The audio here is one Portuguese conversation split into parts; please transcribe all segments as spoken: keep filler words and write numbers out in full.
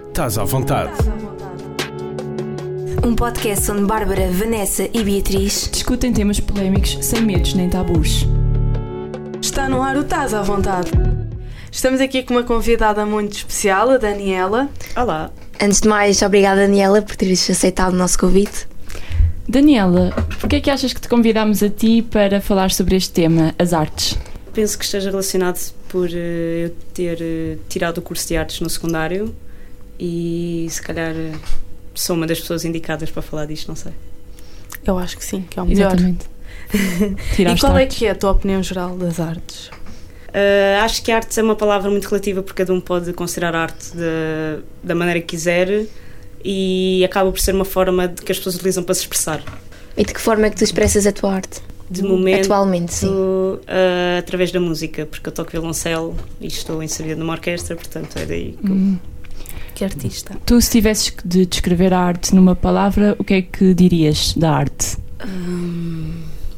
Estás à vontade. Um podcast onde Bárbara, Vanessa e Beatriz discutem temas polémicos sem medos nem tabus. Está no ar o Estás à Vontade. Estamos aqui com uma convidada muito especial, a Daniela. Olá. Antes de mais, obrigada Daniela por teres aceitado o nosso convite. Daniela, porquê é que achas que te convidámos a ti para falar sobre este tema, as artes? Penso que esteja relacionado por uh, eu ter uh, tirado o curso de artes no secundário e se calhar uh, sou uma das pessoas indicadas para falar disto, não sei. Eu acho que sim, que é o melhor. Exatamente. E qual é que é a tua opinião geral das artes? Uh, acho que artes é uma palavra muito relativa porque cada um pode considerar arte de, da maneira que quiser e acaba por ser uma forma de que as pessoas utilizam para se expressar. E de que forma é que tu expressas a tua arte? De momento, atualmente, sim. Uh, através da música, porque eu toco violoncelo e estou inserida numa orquestra, portanto é daí que eu... Hum. Que artista. Tu, se tivesses de descrever a arte numa palavra, o que é que dirias da arte? Hum,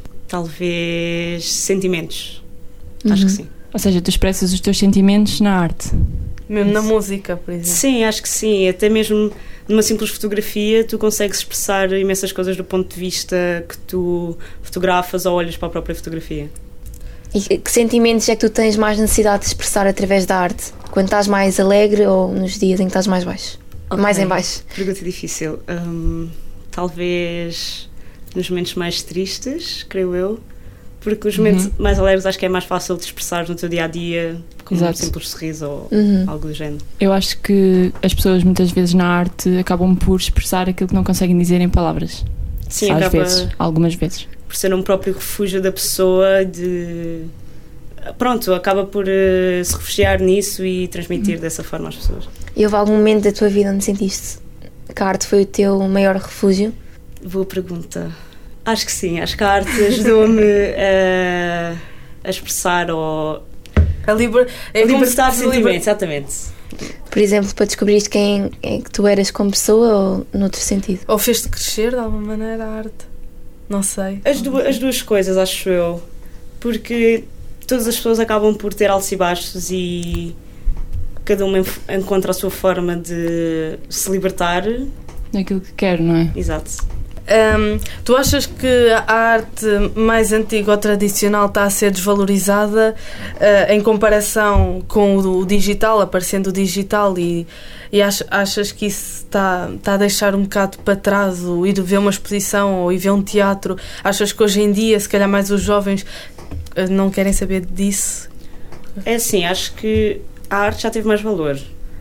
talvez sentimentos. Uhum. Acho que sim. Ou seja, tu expressas os teus sentimentos na arte. Mesmo Isso. na música, por exemplo. Sim, acho que sim. Até mesmo numa simples fotografia tu consegues expressar imensas coisas do ponto de vista que tu fotografas ou olhas para a própria fotografia. E que sentimentos é que tu tens mais necessidade de expressar através da arte? Quando estás mais alegre ou nos dias em que estás mais baixo? Okay. Mais em baixo? Pergunta difícil. Hum, talvez nos momentos mais tristes, creio eu. Porque os momentos uhum. mais alegres acho que é mais fácil de expressar no teu dia-a-dia, como Exato. um simples sorriso ou uhum. algo do género. Eu acho que as pessoas muitas vezes na arte acabam por expressar aquilo que não conseguem dizer em palavras. Sim, Às acaba vezes, algumas vezes. Por ser um próprio refúgio da pessoa de... Pronto, acaba por uh, se refugiar nisso e transmitir uhum. dessa forma às pessoas. E houve algum momento da tua vida onde sentiste que a arte foi o teu maior refúgio? Boa pergunta. Acho que sim, acho que a arte ajudou-me a, a expressar ou a, liber... a libertar sentimentos, liber... exatamente. Por exemplo, para descobrires quem é que tu eras como pessoa ou noutro sentido? Ou fez-te crescer de alguma maneira a arte? Não sei. As, du- as duas coisas, acho eu. Porque todas as pessoas acabam por ter altos e baixos e cada uma encontra a sua forma de se libertar. Daquilo que quer, não é? Exato. Um, tu achas que a arte mais antiga ou tradicional está a ser desvalorizada uh, em comparação com o, o digital, aparecendo o digital e, e ach, achas que isso está, está a deixar um bocado para trás o ir ver uma exposição ou ir ver um teatro? Achas que hoje em dia, se calhar mais os jovens uh, não querem saber disso? É assim, acho que a arte já teve mais valor,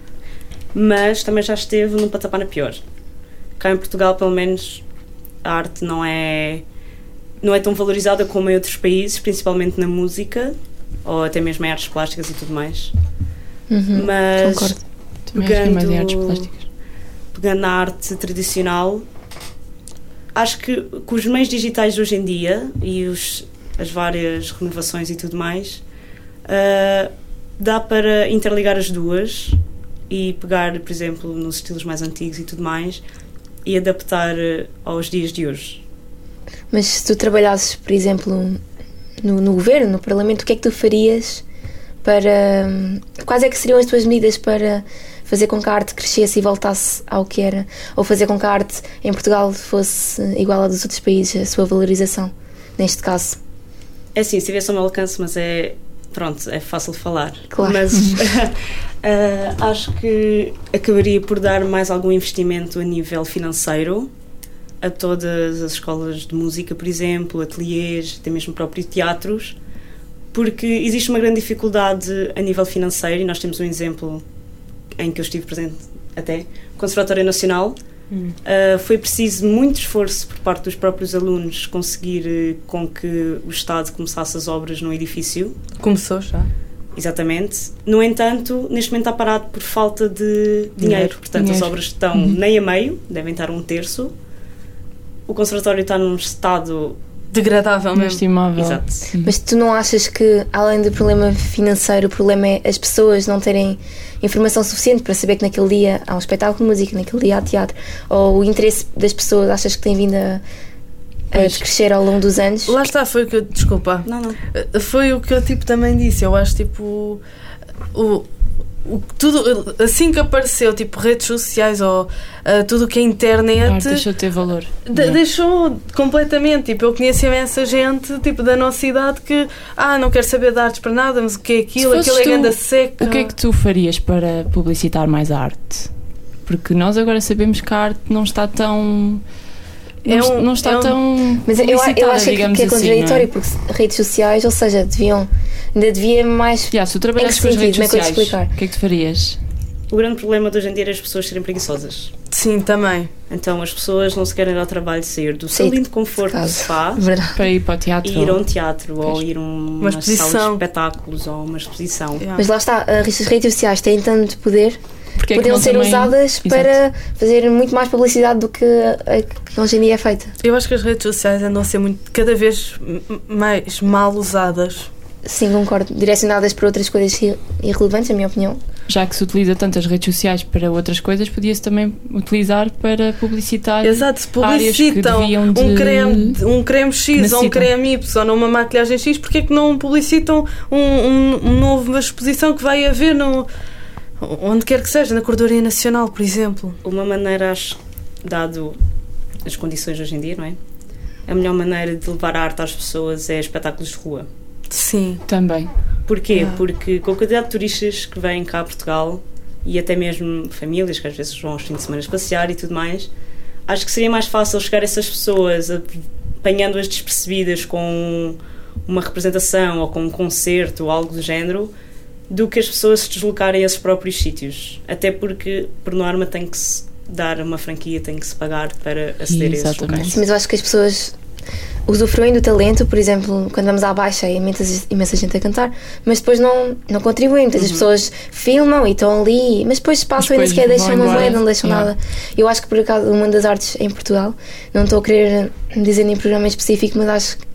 mas também já esteve num patamar pior. Cá em Portugal, pelo menos, a arte não é, não é tão valorizada como em outros países, principalmente na música ou até mesmo em artes plásticas e tudo mais. Uhum, mas concordo. Pegando, mais em artes plásticas. Pegando na arte tradicional, acho que com os meios digitais de hoje em dia e os, as várias renovações e tudo mais, uh, dá para interligar as duas e pegar, por exemplo, nos estilos mais antigos e tudo mais e adaptar aos dias de hoje. Mas se tu trabalhasses, por exemplo, no, no governo, no Parlamento, o que é que tu farias para... Quais é que seriam as tuas medidas para fazer com que a arte crescesse e voltasse ao que era? Ou fazer com que a arte em Portugal fosse igual à dos outros países, a sua valorização, neste caso? É assim, se tivesse ao meu alcance, mas é... Pronto, é fácil de falar. Claro. Mas uh, acho que acabaria por dar mais algum investimento a nível financeiro a todas as escolas de música, por exemplo, ateliês, até mesmo próprios teatros, porque existe uma grande dificuldade a nível financeiro e nós temos um exemplo em que eu estive presente até, o Conservatório Nacional. Hum. Uh, foi preciso muito esforço por parte dos próprios alunos conseguir uh, com que o Estado começasse as obras no edifício. Começou já. Exatamente. No entanto, neste momento está parado por falta de dinheiro. dinheiro. Portanto, dinheiro. As obras estão uhum. nem a meio, devem estar um terço. O Conservatório está num estado... degradável mesmo. Estimável. Exato. Mas tu não achas que, além do problema financeiro, o problema é as pessoas não terem informação suficiente para saber que naquele dia há um espetáculo de música, naquele dia há teatro? Ou o interesse das pessoas, achas que tem vindo a, a crescer ao longo dos anos? Lá está, foi o que eu... Desculpa. Não, não. Foi o que eu tipo, também disse. Eu acho tipo... O, o, tudo, assim que apareceu, tipo redes sociais ou uh, tudo o que é internet, ah, deixou de ter valor. De, yeah. Deixou completamente. Tipo, eu conheço imensa gente tipo, da nossa idade que ah, não quer saber de artes para nada, mas o que é aquilo? Aquilo é ganda seca. O que é que tu farias para publicitar mais a arte? Porque nós agora sabemos que a arte não está tão... Não, é um, não está é um, tão mas eu, eu acho que, que é assim, contraditório, é? Porque redes sociais, ou seja, deviam ainda devia mais. Yeah, se tu trabalhasses com as redes sociais, o que é que tu farias? O grande problema de hoje em dia é as pessoas serem preguiçosas. Sim, também. Então as pessoas não se querem dar ao trabalho de sair do seu lindo conforto de sofá para ir para o teatro, e ir a um teatro pois. Ou ir a um, uma, uma sala de espetáculos ou uma exposição. Yeah. Mas lá está, as redes sociais têm tanto poder. Porque Podiam é ser também... usadas Exato. Para fazer muito mais publicidade do que, a, que hoje em dia é feita. Eu acho que as redes sociais andam a ser muito, cada vez mais mal usadas. Sim, concordo. Direcionadas para outras coisas irrelevantes, na minha opinião. Já que se utiliza tanto as redes sociais para outras coisas, podia-se também utilizar para publicitar. Exato, se publicitam de... um, creme, um creme X ou um creme Y ou uma maquilhagem X, porque é que não publicitam um, um, um novo, uma exposição que vai haver no... onde quer que seja, na Corredoria Nacional, por exemplo? Uma maneira, acho, dado as condições hoje em dia, não é? A melhor maneira de levar a arte às pessoas é espetáculos de rua. Sim. Também. Porquê? Ah. Porque com a quantidade de turistas que vêm cá a Portugal e até mesmo famílias que às vezes vão aos fins de semana passear e tudo mais, acho que seria mais fácil chegar a essas pessoas apanhando-as despercebidas com uma representação ou com um concerto ou algo do género, do que as pessoas se deslocarem a esses próprios sítios. Até porque, por norma, tem que se dar uma franquia, tem que se pagar para aceder Exatamente. A esses locais. Sim, mas eu acho que as pessoas usufruem do talento, por exemplo, quando vamos à baixa é imensa, imensa gente a cantar, mas depois não, não contribuem. Muitas uhum. as pessoas filmam e estão ali, mas depois passam mas depois e nem sequer deixam uma moeda, não deixam yeah. nada. Eu acho que, por acaso, o mundo das artes em Portugal, não estou a querer dizer em programa específico, mas acho que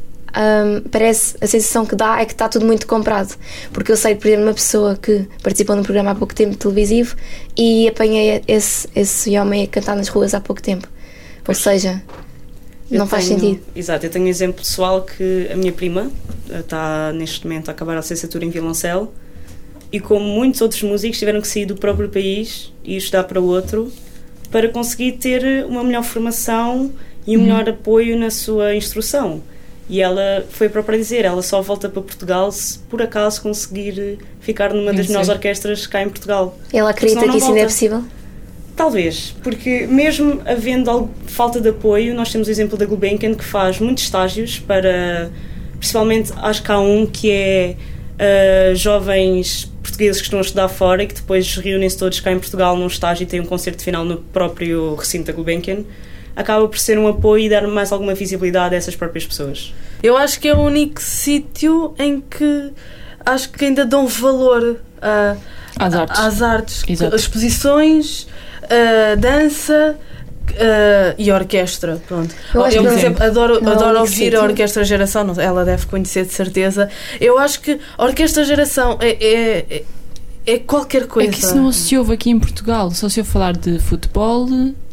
Um, parece, a sensação que dá é que está tudo muito comprado, porque eu sei, por exemplo, uma pessoa que participou num programa há pouco tempo televisivo e apanhei esse, esse homem a cantar nas ruas há pouco tempo, pois. Ou seja, eu não faz tenho, sentido. Exato, eu tenho um exemplo pessoal que a minha prima está neste momento a acabar a licenciatura em violoncelo e, como muitos outros músicos, tiveram que sair do próprio país e estudar para outro para conseguir ter uma melhor formação e um uhum. melhor apoio na sua instrução. E ela foi para dizer, ela só volta para Portugal se por acaso conseguir ficar numa das melhores orquestras cá em Portugal. Ela acredita que isso ainda é possível? Talvez, porque mesmo havendo falta de apoio, nós temos o exemplo da Gulbenkian, que faz muitos estágios para, principalmente acho que há um que é uh, jovens portugueses que estão a estudar fora e que depois reúnem-se todos cá em Portugal num estágio e têm um concerto final no próprio recinto da Gulbenkian. Acaba por ser um apoio e dar mais alguma visibilidade a essas próprias pessoas. Eu acho que é o único sítio em que acho que ainda dão valor a, às artes, às artes. Exposições, a dança a, e a orquestra. Pronto. Eu, eu por exemplo, adoro, não, adoro ouvir sítio. A Orquestra Geração, não, ela deve conhecer de certeza. Eu acho que a Orquestra Geração é, é, é, é qualquer coisa. É que isso não se ouve aqui em Portugal, só se ouve falar de futebol,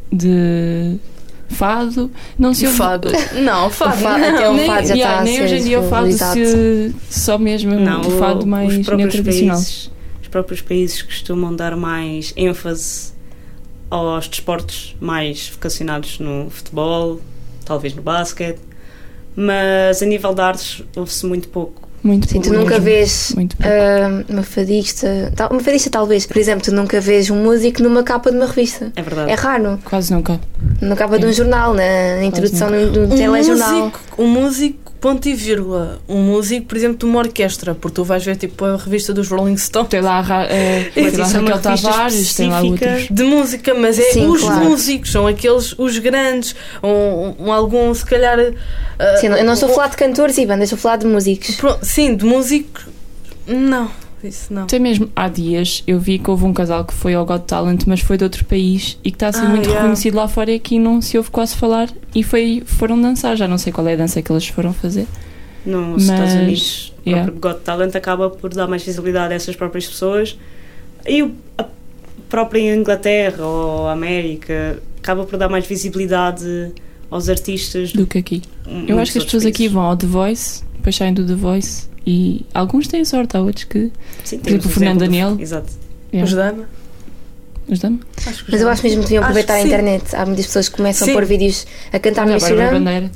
de fado, não se ouve... Fado. Não, fado. O fado, até o fado já nem, está nem hoje em dia o fado se, só mesmo não, o fado mais neotradicional. Países, os próprios países costumam dar mais ênfase aos desportos mais vocacionados no futebol, talvez no basquete, mas a nível de artes ouve-se muito pouco. Muito Sim, tu nunca mesmo. Vês uh, uma fadista, tal, uma fadista talvez, por exemplo, tu nunca vês um músico numa capa de uma revista. É verdade. É raro. Quase nunca. Na capa é. de um jornal, na introdução de um um telejornal. Músico, um músico, ponto e vírgula. Um músico, por exemplo, de uma orquestra, porque tu vais ver tipo a revista dos Rolling Stones. Tem lá, uh, tem lá Raquel Tavares, tem lá outros. De música, mas é Sim, os claro. músicos, são aqueles, os grandes, um, um, algum se calhar... Uh, Sim, eu não estou a falar de cantores e bandas, estou a falar de músicos. Pronto, sim, de músicos, não, isso não. Até mesmo há dias eu vi que houve um casal que foi ao Got Talent, mas foi de outro país e que está a ser ah, muito yeah. reconhecido lá fora e aqui não se ouve quase falar e foi, foram dançar, já não sei qual é a dança que eles foram fazer. Nos mas, Estados Unidos, o yeah. próprio Got Talent acaba por dar mais visibilidade a essas próprias pessoas e a própria Inglaterra ou a América acaba por dar mais visibilidade aos artistas do que aqui. Eu acho que as pessoas países. aqui vão ao The Voice, depois saem do The Voice e alguns têm sorte, há outros que... Sim, por exemplo, o Fernando Daniel. Do... Exato. Yeah. Os Dama. Os Dama? Mas eu acho mesmo que deviam aproveitar que a internet. Há muitas pessoas que começam Sim. a pôr vídeos a cantar no Instagram.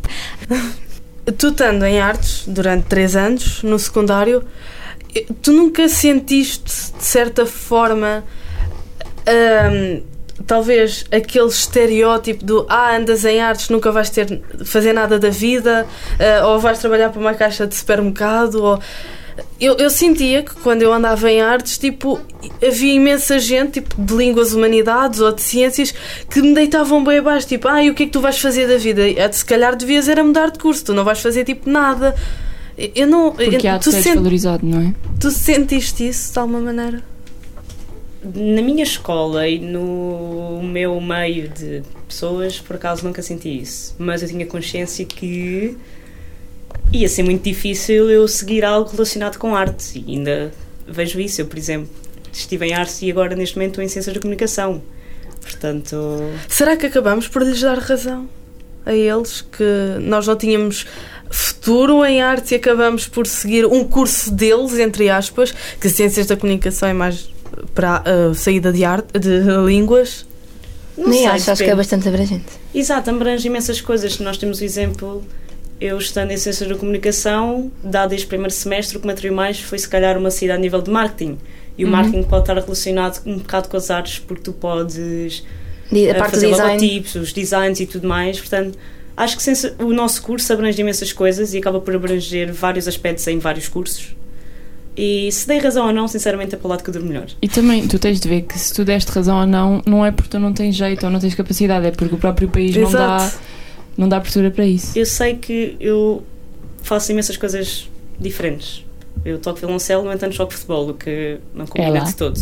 Tu estando em artes durante três anos, no secundário, tu nunca sentiste, de certa forma, hum, talvez aquele estereótipo do ah, andas em artes, nunca vais ter, fazer nada da vida, uh, ou vais trabalhar para uma caixa de supermercado, ou... Eu, eu sentia que quando eu andava em artes, tipo, havia imensa gente, tipo, de línguas, humanidades ou de ciências, que me deitavam bem abaixo, tipo, ah, e o que é que tu vais fazer da vida? Se calhar devias era mudar de curso, tu não vais fazer, tipo, nada. Eu não... Porque eu, há de ser desvalorizado, não é? Tu sentiste isso, de alguma maneira? Na minha escola e no meu meio de pessoas, por acaso, nunca senti isso. Mas eu tinha consciência que... ia ser muito difícil eu seguir algo relacionado com arte e ainda vejo isso. Eu, por exemplo, estive em artes e agora neste momento estou em ciências da comunicação, portanto... Será que acabamos por lhes dar razão a eles que nós não tínhamos futuro em artes e acabamos por seguir um curso deles, entre aspas, que ciências da comunicação é mais para a uh, saída de, arte, de línguas? Não Nem sei, acho, acho que é bastante abrangente. Exato, abrange imensas coisas. Nós temos o exemplo... Eu, estando em Ciências da Comunicação, dado este primeiro semestre, o que me atraiu mais foi, se calhar, uma saída a nível de marketing. E o uhum. marketing pode estar relacionado um bocado com as artes, porque tu podes a parte fazer do design. logotipos, os designs e tudo mais. Portanto, acho que o nosso curso abrange imensas coisas e acaba por abranger vários aspectos em vários cursos. E se dei razão ou não, sinceramente, é para o lado que eu durmo melhor. E também, tu tens de ver que se tu deste razão ou não, não é porque tu não tens jeito ou não tens capacidade, é porque o próprio país Exato. não dá... não dá abertura para isso. Eu sei que eu faço imensas coisas diferentes. Eu toco violoncelo, no entanto jogo futebol, o que não combina é de todo.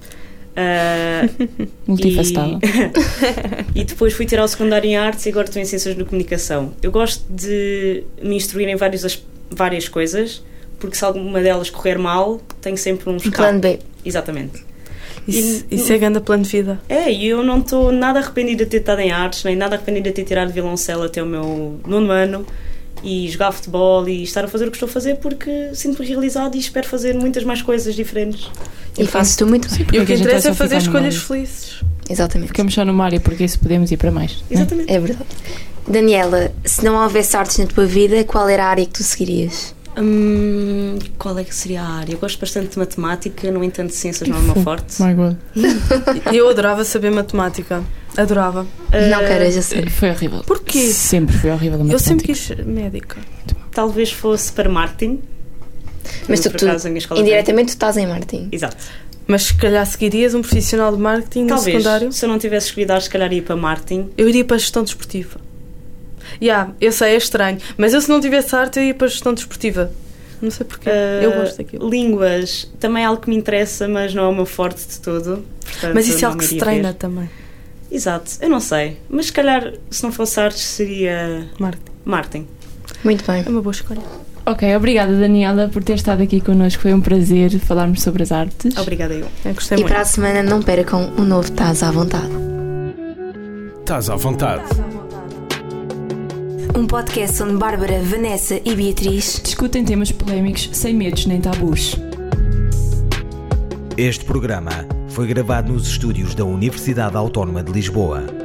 Uh, Multifacetada. E, e depois fui tirar o secundário em artes e agora estou em ciências de comunicação. Eu gosto de me instruir em várias, várias coisas, porque se alguma delas correr mal, tenho sempre um escape. Plano B. Exatamente. Isso, e, isso é grande plano de vida. É, e eu não estou nada arrependida de ter estado em artes, nem nada arrependida de ter tirado violoncelo até o meu nono ano e jogar futebol e estar a fazer o que estou a fazer, porque sinto-me realizado e espero fazer muitas mais coisas diferentes. E faço tu muito bem. E o que interessa é fazer escolhas felizes. Exatamente. Ficamos só numa área, porque isso podemos ir para mais. Exatamente. É, é verdade. Daniela, se não houvesse artes na tua vida, qual era a área que tu seguirias? Hum, qual é que seria a área? Eu gosto bastante de matemática, no entanto ciências não é o meu forte. My God. Eu adorava saber matemática. Adorava. Uh, não quero, já sei. Foi horrível. Porquê? Sempre foi horrível a matemática. Eu sempre quis médica. Talvez fosse para marketing. Mas tu, tu indiretamente tu estás em marketing. Exato. Mas se calhar seguirias um profissional de marketing Talvez, no secundário? Se eu não tivesse escolhido, se calhar ia para marketing. Eu iria para a gestão desportiva. Yeah, eu sei, é estranho, mas eu se não tivesse arte eu ia para a gestão desportiva. Não sei porquê, uh, eu gosto daquilo. Línguas, também é algo que me interessa, mas não é o meu forte de todo. Portanto, mas isso é algo que se treina ver. Também. Exato, eu não sei. Mas se calhar, se não fosse artes, seria marketing. marketing. Muito bem. É uma boa escolha. Ok, obrigada Daniela por ter estado aqui connosco, foi um prazer falarmos sobre as artes. Obrigada eu, eu gostei e muito. Para a semana não percam um novo Tás à Vontade. Tás à Vontade. Um podcast onde Bárbara, Vanessa e Beatriz discutem temas polémicos sem medos nem tabus. Este programa foi gravado nos estúdios da Universidade Autónoma de Lisboa.